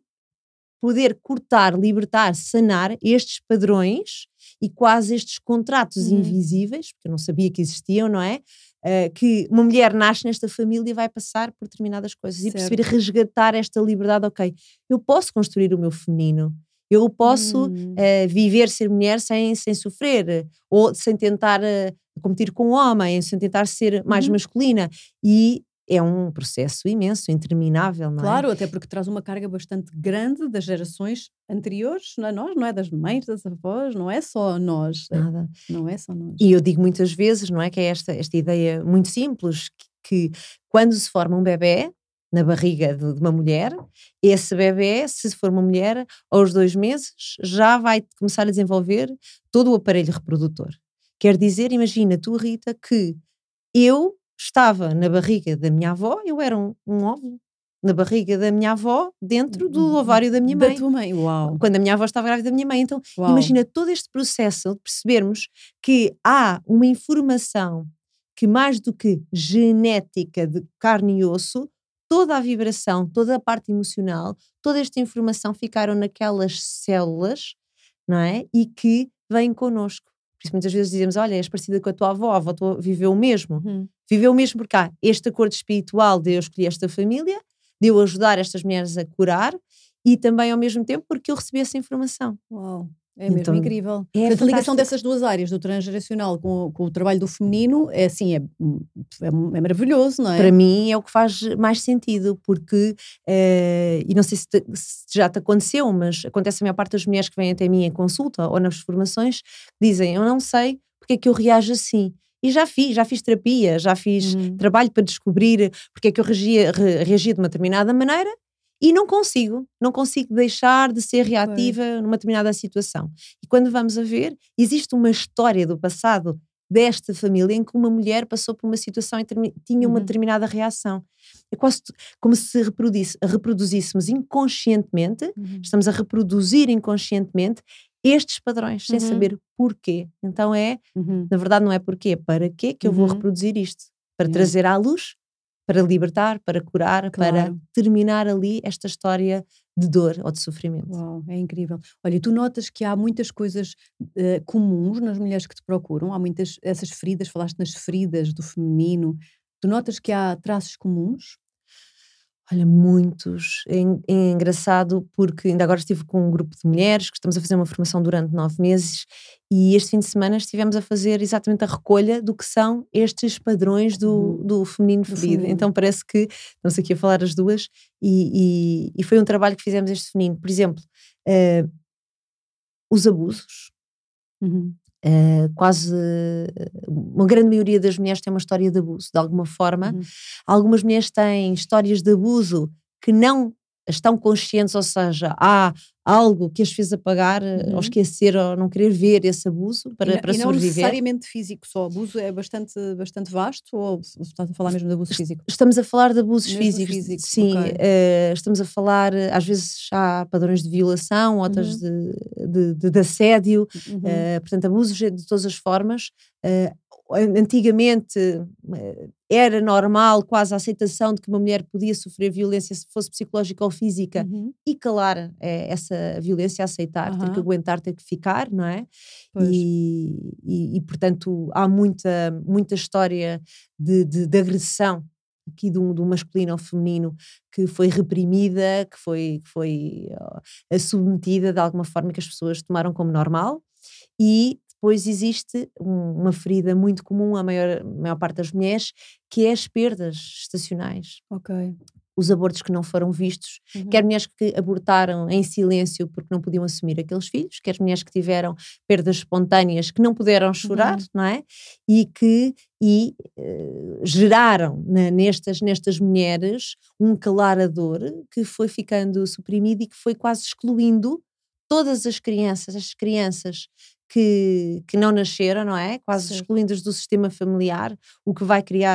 [SPEAKER 2] poder cortar, libertar, sanar estes padrões e quase estes contratos invisíveis, porque eu não sabia que existiam, não é? Que uma mulher nasce nesta família e vai passar por determinadas coisas,
[SPEAKER 1] certo,
[SPEAKER 2] e perceber resgatar esta liberdade. Ok, eu posso construir o meu feminino, eu posso viver, ser mulher sem sofrer, ou sem tentar competir com o homem, sem tentar ser mais masculina, e é um processo imenso, interminável, não é?
[SPEAKER 1] Claro, até porque traz uma carga bastante grande das gerações anteriores, não é nós, não é? Das mães, das avós, não é só nós.
[SPEAKER 2] Nada.
[SPEAKER 1] Não é só nós.
[SPEAKER 2] E eu digo muitas vezes, não é, que é esta ideia muito simples, que quando se forma um bebé na barriga de uma mulher, esse bebé, se for uma mulher, aos 2 meses, já vai começar a desenvolver todo o aparelho reprodutor. Quer dizer, imagina tu, Rita, que eu estava na barriga da minha avó, eu era um óvulo na barriga da minha avó, dentro do ovário da minha mãe.
[SPEAKER 1] Da tua mãe, uau!
[SPEAKER 2] Quando a minha avó estava grávida da minha mãe. Então,
[SPEAKER 1] Uau.
[SPEAKER 2] Imagina todo este processo de percebermos que há uma informação que, mais do que genética de carne e osso, toda a vibração, toda a parte emocional, toda esta informação ficaram naquelas células, não é? E que vêm connosco. Por isso muitas vezes dizemos, olha, és parecida com a tua avó viveu o mesmo. Viveu o mesmo porque há este acordo espiritual de eu escolher esta família, de eu ajudar estas mulheres a curar, e também ao mesmo tempo porque eu recebi essa informação.
[SPEAKER 1] Uau! É mesmo
[SPEAKER 2] Então,
[SPEAKER 1] incrível.
[SPEAKER 2] é
[SPEAKER 1] Portanto, a ligação
[SPEAKER 2] fantástico.
[SPEAKER 1] dessas duas áreas, do transgeracional com o trabalho do feminino, é assim, é maravilhoso, não é?
[SPEAKER 2] Para mim é o que faz mais sentido, porque, e não sei se já te aconteceu, mas acontece a maior parte das mulheres que vêm até mim em consulta ou nas formações, dizem, eu não sei porque é que eu reajo assim. E já fiz terapia, já fiz trabalho para descobrir porque é que eu reagia de uma determinada maneira, e não consigo deixar de ser reativa numa determinada situação. E quando vamos a ver, existe uma história do passado desta família em que uma mulher passou por uma situação e tinha uma determinada reação. É quase como se reproduzíssemos inconscientemente, estamos a reproduzir inconscientemente estes padrões, sem saber porquê. Então na verdade não é porquê, para quê que eu vou reproduzir isto? Para trazer à luz, para libertar, para curar, para terminar ali esta história de dor ou de sofrimento.
[SPEAKER 1] Uau, é incrível. Olha, e tu notas que há muitas coisas comuns nas mulheres que te procuram, há muitas, essas feridas, falaste nas feridas do feminino, tu notas que há traços comuns?
[SPEAKER 2] Olha, muitos. É engraçado porque ainda agora estive com um grupo de mulheres que estamos a fazer uma formação durante 9 meses, e este fim de semana estivemos a fazer exatamente a recolha do que são estes padrões do feminino ferido. Então parece que estamos aqui a falar as duas, e foi um trabalho que fizemos este feminino. Por exemplo, os abusos. Quase uma grande maioria das mulheres tem uma história de abuso, de alguma forma. Algumas mulheres têm histórias de abuso que não estão conscientes, ou seja, há algo que as fez apagar, ou esquecer, ou não querer ver esse abuso para
[SPEAKER 1] e não
[SPEAKER 2] sobreviver.
[SPEAKER 1] necessariamente físico só, abuso é bastante vasto, ou estás a falar mesmo de abuso físico?
[SPEAKER 2] Estamos a falar de abusos
[SPEAKER 1] Mesmo
[SPEAKER 2] físicos,
[SPEAKER 1] físico,
[SPEAKER 2] sim,
[SPEAKER 1] ok.
[SPEAKER 2] estamos a falar, às vezes há padrões de violação, outras de assédio, portanto abusos de todas as formas. Antigamente era normal quase a aceitação de que uma mulher podia sofrer violência, se fosse psicológica ou física, e calar essa violência, aceitar, ter que aguentar, ter que ficar, não é? E portanto há muita história de agressão aqui do masculino ao feminino que foi reprimida, que foi submetida de alguma forma, que as pessoas tomaram como normal. E depois existe uma ferida muito comum à maior parte das mulheres, que é as perdas gestacionais. Os abortos que não foram vistos, quer mulheres que abortaram em silêncio porque não podiam assumir aqueles filhos, quer mulheres que tiveram perdas espontâneas que não puderam chorar, não é? E que geraram nestas mulheres um calar a dor que foi ficando suprimido e que foi quase excluindo todas as crianças que não nasceram, não é? Quase excluindo-as do sistema familiar, o que vai criar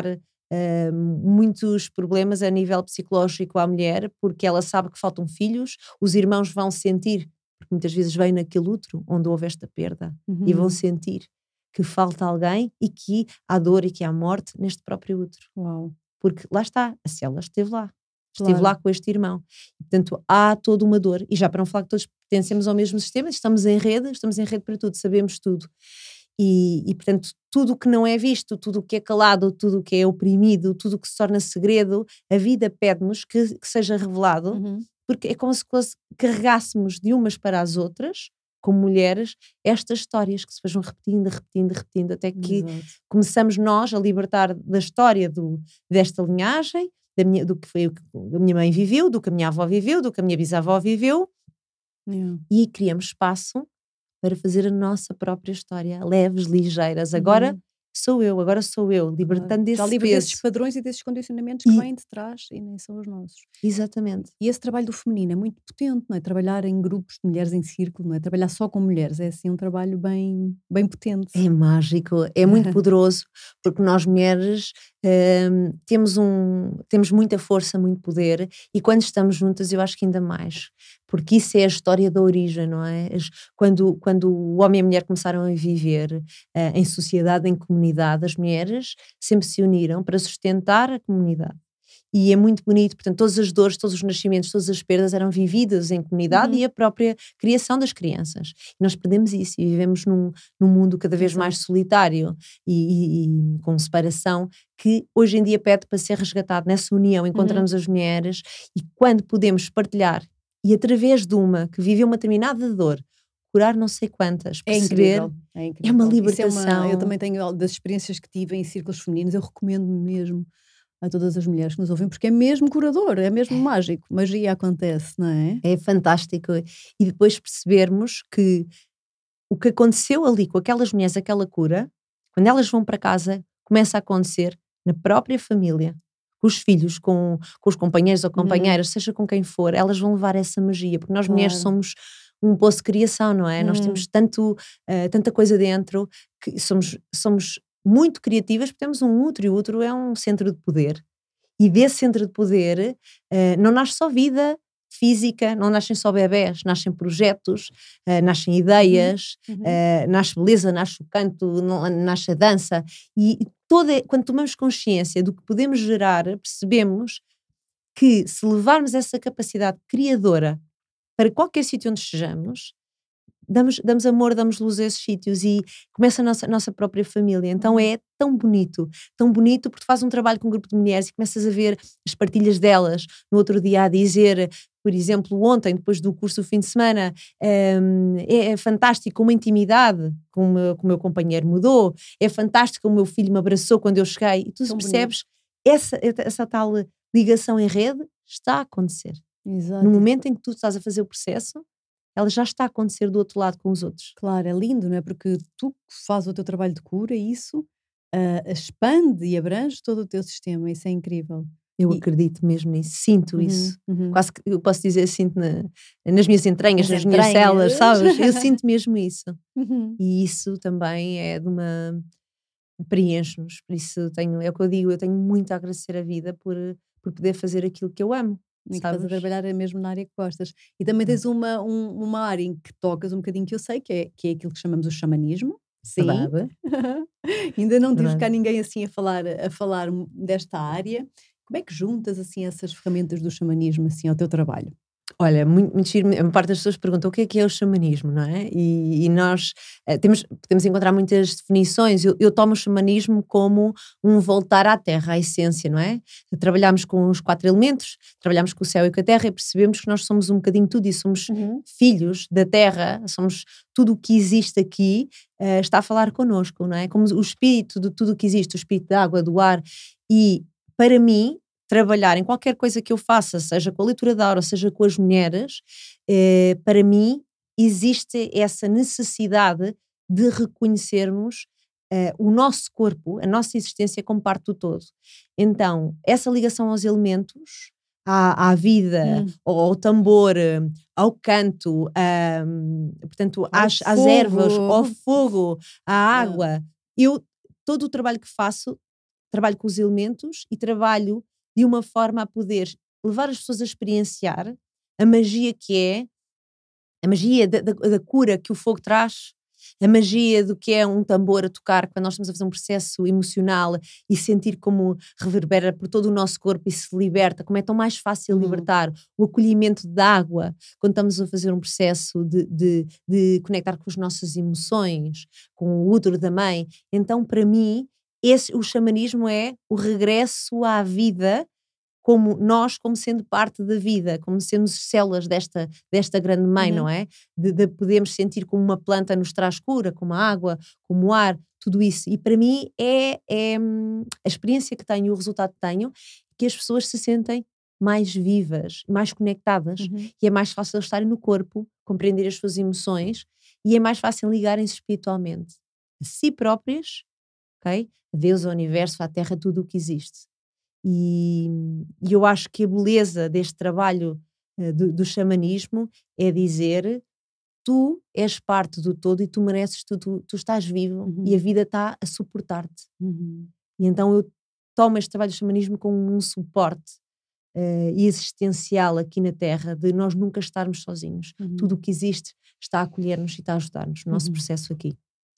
[SPEAKER 2] muitos problemas a nível psicológico à mulher, porque ela sabe que faltam filhos, os irmãos vão sentir, porque muitas vezes vem naquele útero onde houve esta perda, e vão sentir que falta alguém e que há dor e que há morte neste próprio útero.
[SPEAKER 1] Uau.
[SPEAKER 2] Porque lá está, a célula esteve lá.
[SPEAKER 1] Claro.
[SPEAKER 2] Esteve lá com este irmão. Portanto, há toda uma dor. E já para não falar que todos pertencemos ao mesmo sistema, estamos em rede para tudo, sabemos tudo. E portanto, tudo o que não é visto, tudo o que é calado, tudo o que é oprimido, tudo o que se torna segredo, a vida pede-nos que seja revelado, porque é como se carregássemos de umas para as outras, como mulheres, estas histórias que se vão repetindo, até que começamos nós a libertar da história desta linhagem, do que foi a minha mãe viveu, do que a minha avó viveu, do que a minha bisavó viveu, e criamos espaço para fazer a nossa própria história, leves, ligeiras. Agora sou eu, libertando desse
[SPEAKER 1] já livre
[SPEAKER 2] peso.
[SPEAKER 1] desses padrões e desses condicionamentos que vêm de trás e nem são os nossos.
[SPEAKER 2] Exatamente.
[SPEAKER 1] E esse trabalho do feminino é muito potente, não é? Trabalhar em grupos de mulheres em círculo, não é? Trabalhar só com mulheres, é assim um trabalho bem, bem potente.
[SPEAKER 2] É mágico, é muito poderoso, porque nós mulheres temos muita força, muito poder, e quando estamos juntas eu acho que ainda mais, porque isso é a história da origem, não é? Quando o homem e a mulher começaram a viver em sociedade, em comunidade, as mulheres sempre se uniram para sustentar a comunidade. E é muito bonito, portanto, todas as dores, todos os nascimentos, todas as perdas eram vividas em comunidade e a própria criação das crianças. E nós perdemos isso e vivemos num mundo cada vez mais solitário e com separação, que hoje em dia pede para ser resgatado. Nessa união encontramos as mulheres, e quando podemos partilhar, e através de uma que viveu uma determinada dor, curar não sei quantas, perceber,
[SPEAKER 1] é incrível.
[SPEAKER 2] É uma libertação.
[SPEAKER 1] Eu também tenho, das experiências que tive em círculos femininos, eu recomendo mesmo a todas as mulheres que nos ouvem, porque é mesmo curador, é mesmo mágico, magia acontece, não é?
[SPEAKER 2] É fantástico. E depois percebermos que o que aconteceu ali com aquelas mulheres, aquela cura, quando elas vão para casa, começa a acontecer na própria família, com os filhos, com os companheiros ou companheiras, seja com quem for, elas vão levar essa magia, porque nós mulheres somos um poço de criação, não é? Nós temos tanta coisa dentro, que somos muito criativas, porque temos um útero, e o útero é um centro de poder, e desse centro de poder não nasce só vida física, não nascem só bebés, nascem projetos, nascem ideias, nasce beleza, nasce o canto, nasce a dança, e quando tomamos consciência do que podemos gerar, percebemos que se levarmos essa capacidade criadora para qualquer sítio onde estejamos, damos amor, damos luz a esses sítios, e começa a nossa própria família. Então é tão bonito porque faz um trabalho com um grupo de mulheres e começas a ver as partilhas delas no outro dia a dizer, por exemplo, ontem, depois do curso do fim de semana, é fantástico uma intimidade com o meu companheiro mudou, é fantástico o meu filho me abraçou quando eu cheguei, e tu percebes essa tal ligação em rede está a acontecer.
[SPEAKER 1] Exato.
[SPEAKER 2] No momento em que tu estás a fazer o processo, ela já está a acontecer do outro lado com os outros.
[SPEAKER 1] Claro, é lindo, não é? Porque tu fazes o teu trabalho de cura e isso expande e abrange todo o teu sistema, isso é incrível.
[SPEAKER 2] Eu acredito mesmo nisso, sinto isso. Quase que eu posso dizer, sinto nas minhas entranhas, nas minhas células, sabes? Eu sinto mesmo isso. E isso também é preenche-nos, por isso é o que eu digo, eu tenho muito a agradecer a vida por poder fazer aquilo que eu amo.
[SPEAKER 1] E que estás a trabalhar mesmo na área que gostas. E também tens uma área em que tocas um bocadinho, que eu sei, que é aquilo que chamamos o xamanismo. Sim. Ainda não tive cá ninguém assim a falar desta área. Como é que juntas assim essas ferramentas do xamanismo assim ao teu trabalho?
[SPEAKER 2] Olha, muito giro, a parte das pessoas perguntam o que é o xamanismo, não é? E nós podemos encontrar muitas definições. Eu tomo o xamanismo como um voltar à terra, à essência, não é? Trabalhamos com os 4 elementos, trabalhamos com o céu e com a terra, e percebemos que nós somos um bocadinho tudo e somos filhos da terra, somos tudo o que existe aqui, está a falar connosco, não é? Como o espírito de tudo o que existe, o espírito da água, do ar. E para mim, trabalhar em qualquer coisa que eu faça, seja com a leitura da aura, seja com as mulheres, para mim existe essa necessidade de reconhecermos o nosso corpo, a nossa existência como parte do todo. Então, essa ligação aos elementos, à vida, ao tambor, ao canto, portanto, às ervas, ao fogo, à água, todo o trabalho que faço trabalho com os elementos e trabalho de uma forma a poder levar as pessoas a experienciar a magia que é, a magia da cura que o fogo traz, a magia do que é um tambor a tocar quando nós estamos a fazer um processo emocional e sentir como reverbera por todo o nosso corpo e se liberta, como é tão mais fácil libertar, o acolhimento da água quando estamos a fazer um processo de conectar com as nossas emoções, com o útero da mãe. Então, para mim, o xamanismo é o regresso à vida, como nós, como sendo parte da vida, como sendo células desta grande mãe, não é? De podermos sentir como uma planta nos traz cura, como a água, como o ar, tudo isso. E para mim é a experiência que tenho, o resultado que tenho, que as pessoas se sentem mais vivas, mais conectadas, e é mais fácil estarem no corpo, compreender as suas emoções, e é mais fácil ligarem-se espiritualmente a si próprias, ok? A Deus, ao universo, à terra, tudo o que existe. E eu acho que a beleza deste trabalho do xamanismo é dizer: tu és parte do todo e tu mereces tudo, tu estás vivo e a vida está a suportar-te. E então eu tomo este trabalho do xamanismo como um suporte existencial aqui na Terra, de nós nunca estarmos sozinhos. Tudo o que existe está a acolher-nos e está a ajudar-nos no nosso processo aqui.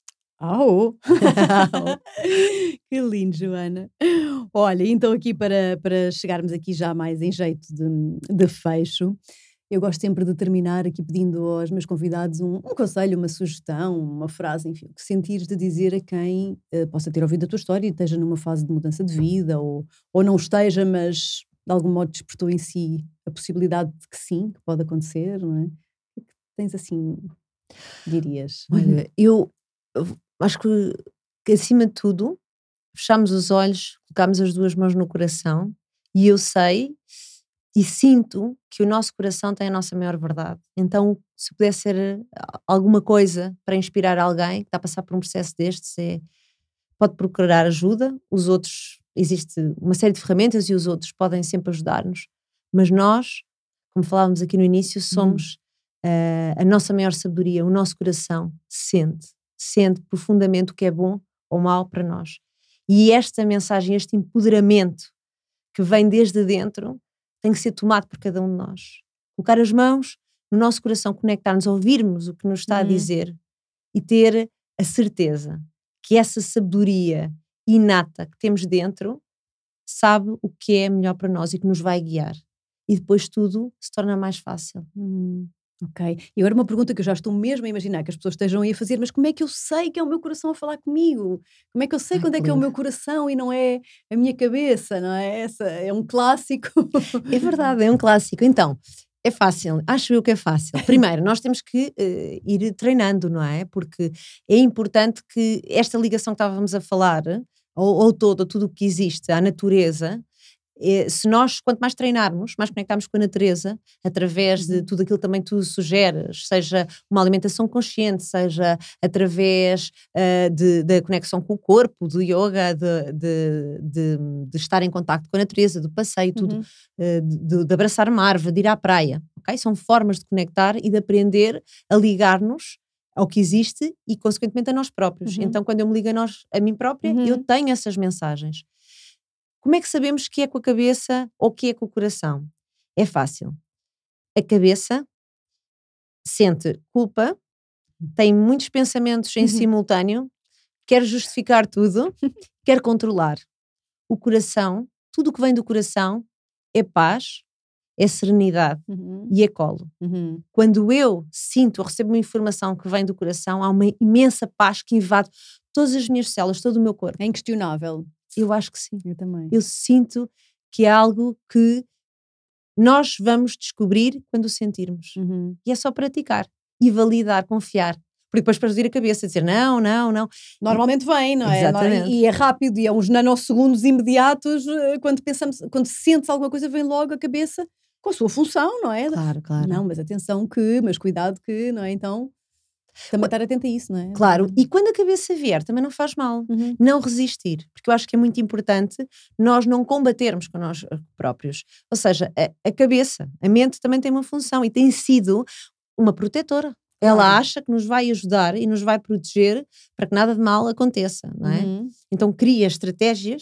[SPEAKER 1] Que lindo, Joana. Olha, então aqui para chegarmos aqui já mais em jeito de fecho, eu gosto sempre de terminar aqui pedindo aos meus convidados um conselho, uma sugestão, uma frase, enfim, o que sentires de dizer a quem possa ter ouvido a tua história e esteja numa fase de mudança de vida ou não esteja, mas de algum modo despertou em si a possibilidade de que sim, que pode acontecer, não é? O que tens assim, dirias?
[SPEAKER 2] Olha, eu acho que acima de tudo, fechamos os olhos, colocamos as duas mãos no coração e eu sei e sinto que o nosso coração tem a nossa maior verdade. Então, se pudesse ser alguma coisa para inspirar alguém que está a passar por um processo destes, pode procurar ajuda. Os outros, existe uma série de ferramentas e os outros podem sempre ajudar-nos. Mas nós, como falávamos aqui no início, somos a nossa maior sabedoria. O nosso coração sente profundamente o que é bom ou mau para nós. E esta mensagem, este empoderamento que vem desde dentro, tem que ser tomado por cada um de nós. Colocar as mãos no nosso coração, conectar-nos, ouvirmos o que nos está a dizer e ter a certeza que essa sabedoria inata que temos dentro sabe o que é melhor para nós e que nos vai guiar. E depois tudo se torna mais fácil.
[SPEAKER 1] Ok. E agora uma pergunta que eu já estou mesmo a imaginar que as pessoas estejam aí a fazer, mas como é que eu sei que é o meu coração a falar comigo? Como é que eu sei quando é que é o meu coração e não é a minha cabeça, não é? Essa é um clássico.
[SPEAKER 2] É verdade, é um clássico. Então, é fácil, acho eu que é fácil. Primeiro, nós temos que ir treinando, não é? Porque é importante que esta ligação que estávamos a falar, ou tudo o que existe, à natureza, se nós, quanto mais treinarmos, mais conectarmos com a natureza, através de tudo aquilo também que tu sugeres, seja uma alimentação consciente, seja através da conexão com o corpo, do yoga, de estar em contacto com a natureza, do passeio, tudo, de abraçar uma árvore, de ir à praia, ok? São formas de conectar e de aprender a ligar-nos ao que existe e, consequentemente, a nós próprios. Então, quando eu me ligo a mim própria, eu tenho essas mensagens. Como é que sabemos que é com a cabeça ou que é com o coração? É fácil. A cabeça sente culpa, tem muitos pensamentos em simultâneo, quer justificar tudo, quer controlar. O coração, tudo o que vem do coração é paz, é serenidade e é colo. Quando eu sinto ou recebo uma informação que vem do coração, há uma imensa paz que invade todas as minhas células, todo o meu corpo.
[SPEAKER 1] É inquestionável.
[SPEAKER 2] Eu acho que sim.
[SPEAKER 1] Eu também.
[SPEAKER 2] Eu sinto que é algo que nós vamos descobrir quando o sentirmos. E é só praticar e validar, confiar. Porque depois para ir a cabeça, dizer não.
[SPEAKER 1] Normalmente vem, não é?
[SPEAKER 2] Exatamente.
[SPEAKER 1] E é rápido, e é uns nanosegundos imediatos, quando sentes alguma coisa, vem logo a cabeça com a sua função, não é?
[SPEAKER 2] Claro.
[SPEAKER 1] Não, mas atenção mas cuidado que, não é? Então, também estar atento a isso, não é?
[SPEAKER 2] Claro, e quando a cabeça vier, também não faz mal. Não resistir, porque eu acho que é muito importante nós não combatermos com nós próprios. Ou seja, a cabeça, a mente também tem uma função e tem sido uma protetora. Ela acha que nos vai ajudar e nos vai proteger para que nada de mal aconteça, não é? Então cria estratégias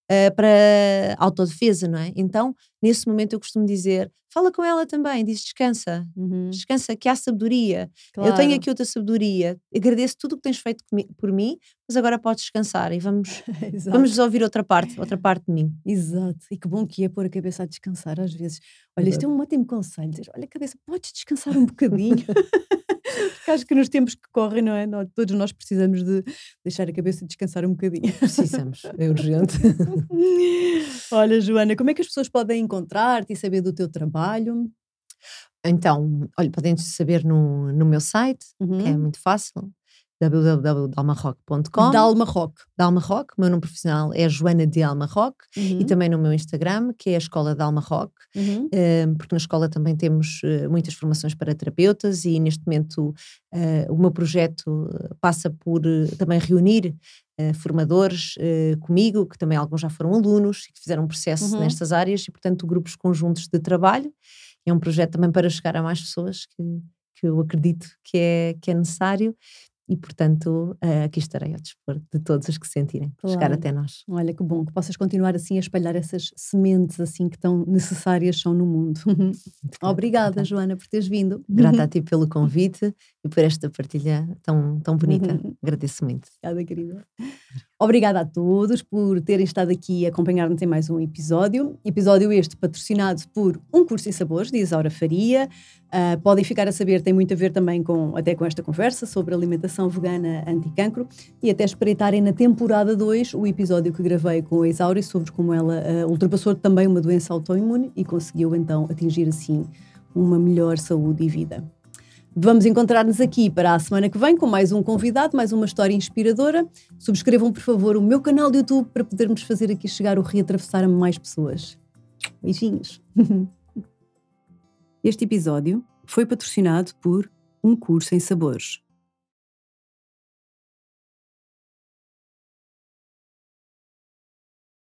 [SPEAKER 2] para autodefesa, não é? Então, nesse momento eu costumo dizer, fala com ela também, diz descansa, descansa que há sabedoria, eu tenho aqui outra sabedoria, agradeço tudo o que tens feito por mim, mas agora podes descansar e vamos ouvir outra parte de mim.
[SPEAKER 1] Exato, e que bom que é pôr a cabeça a descansar às vezes. Olha, isto é um ótimo conselho, dizer, olha cabeça, podes descansar um bocadinho. Porque acho que nos tempos que correm, não é? Todos nós precisamos de deixar a cabeça descansar um bocadinho.
[SPEAKER 2] Precisamos, é urgente.
[SPEAKER 1] Olha, Joana, como é que as pessoas podem encontrar-te e saber do teu trabalho?
[SPEAKER 2] Então, olha, podem saber no meu site, que é muito fácil, www.dalmarock.com. Dalma Rock, o meu nome profissional é Joana de Alma Rock, e também no meu Instagram, que é a Escola de Alma Rock, porque na escola também temos muitas formações para terapeutas e neste momento o meu projeto passa por também reunir formadores comigo, que também alguns já foram alunos e que fizeram um processo nestas áreas e portanto grupos conjuntos de trabalho. É um projeto também para chegar a mais pessoas que eu acredito que é necessário. E, portanto, aqui estarei ao dispor de todos os que sentirem chegar até nós.
[SPEAKER 1] Olha, que bom que possas continuar assim a espalhar essas sementes assim que tão necessárias são no mundo. Obrigada, Joana, por teres vindo.
[SPEAKER 2] Grata a ti pelo convite e por esta partilha tão bonita. Agradeço muito.
[SPEAKER 1] Obrigada, querida. Obrigada a todos por terem estado aqui a acompanhar-nos em mais um episódio. Episódio este patrocinado por Um Curso em Sabores, de Isaura Faria. Podem ficar a saber, tem muito a ver também até com esta conversa sobre alimentação vegana anti-cancro e até espreitarem na temporada 2 o episódio que gravei com a Isaura sobre como ela ultrapassou também uma doença autoimune e conseguiu então atingir assim uma melhor saúde e vida. Vamos encontrar-nos aqui para a semana que vem com mais um convidado, mais uma história inspiradora. Subscrevam, por favor, o meu canal de YouTube para podermos fazer aqui chegar o Reatravessar a mais pessoas. Beijinhos! Este episódio foi patrocinado por Um Curso em Sabores.